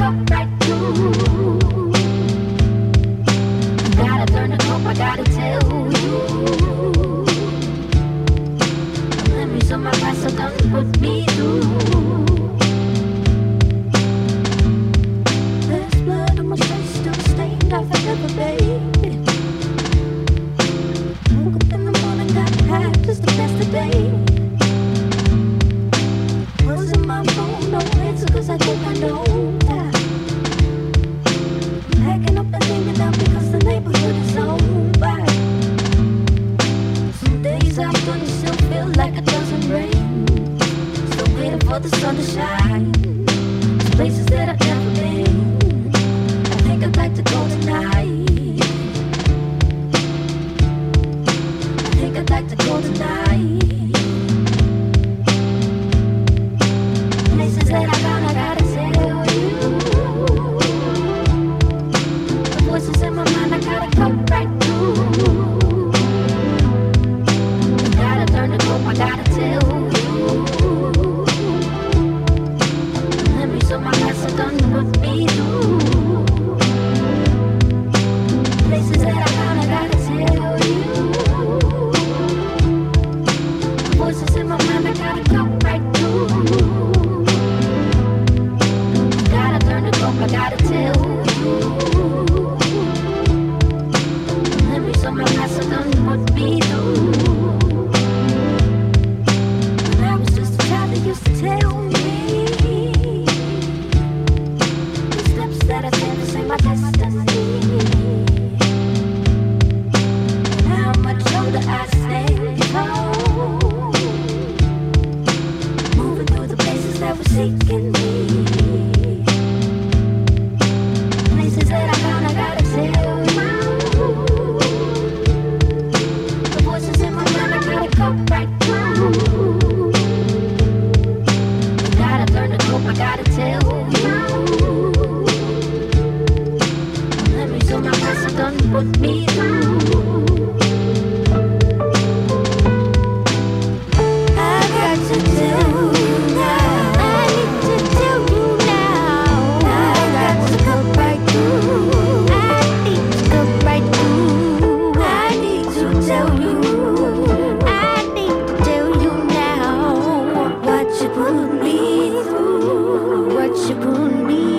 cut right through. Gotta turn the cope, I gotta tell you. Memories of my past have done put me through. There's blood on my face, still stained off forever, baby. Woke up in the morning, got high just to pass the day. Was in my phone, no answer, cause I think I know that. Packing up and leaving out because the neighborhood is over. Some days after you still feel like it doesn't rain. Still waiting for the sun to shine. There's places that I've never been. I think I'd like to go tonight. I think I'd like to go tonight. Places that I gotta tell you. The voices in my mind, I gotta cut right through. Gotta turn the dope, I gotta tell you. The memories of my past have done put me through. Places that I gotta tell you. The voices in my mind, I gotta cut right through. Gotta turn the dope, I gotta tell you. The memories of my past have done put me through. When I was just a child, they used to tell me the steps that I take to save my destiny. And how much older I stand tall, moving through the places that were seeking me. Places that I gotta tell you. The voices in my mind, I gotta cut right through. Gotta turn the dope, I gotta tell you. The memories of my past have done put me through. I got to tell you now. I need to tell you now. I got to cut right through. I need to cut right through. I need to tell you. I need to tell you now what you put me through. What you put me